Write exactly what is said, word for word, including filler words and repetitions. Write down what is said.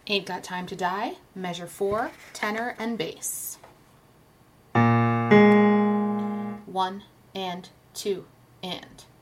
Ain't Got Time to Die, measure four, tenor and bass. One and two and.